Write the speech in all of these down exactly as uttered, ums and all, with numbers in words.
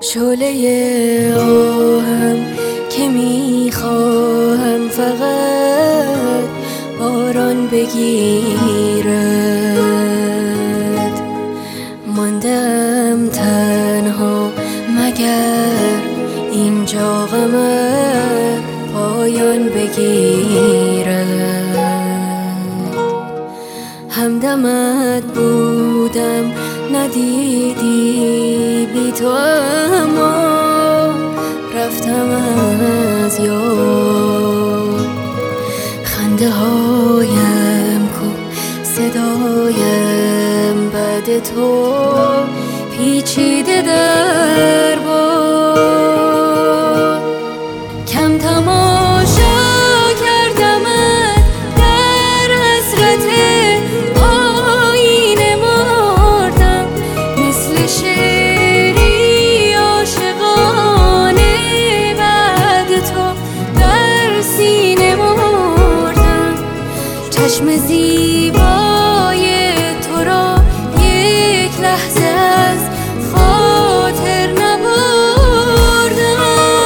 شعله آهم که میخواهم فقط باران بگیرد. ماندم تنها مگر اینجا غمت پایان بگیرد. همدمت بودم ندیدی بی تو، اما رفتم از یاد. خنده هایم کو صدایم بعد تو پیچیده در باد. کم تماشا کردمت در حسرت آینه مردم، مثل شعری عاشقانه بعد تو در سینه مردم. چشم زیبای تو را یک لحظه از خاطر نبردم.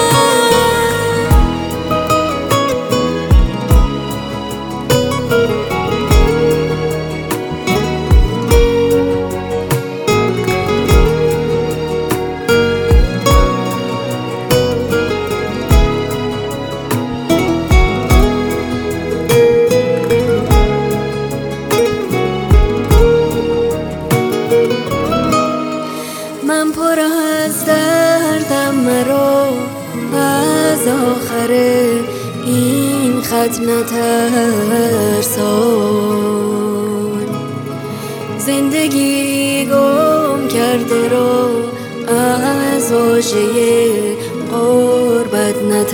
من پر از دردم، مرا از آخر این خط نترسان. زندگی گم کرده را از واژه غربت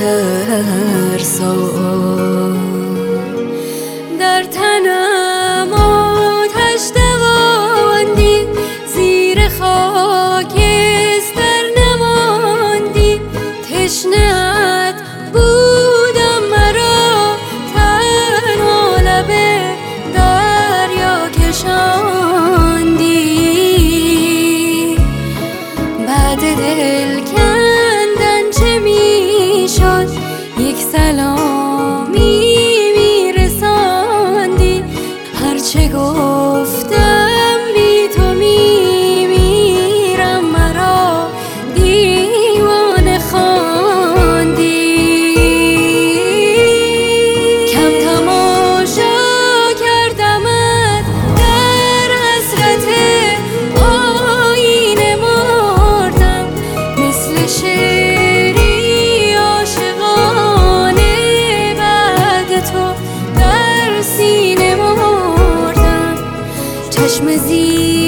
نترسان. در تنم آتش دواندی، زیر خاکستر نماندی. تشنه‌ات بودم مرا تنها لب دریا کشاندی. بعد دل کندن چه میشد، یک سلامی میرساندی. هرچه گفتم بی تو میمیرم، مرا دیوانه خواندی. کم تماشا کردمت در حسرت آینه مردم، مثل شعری عاشقانه بعد تو در سینه مردم. چشم زیبای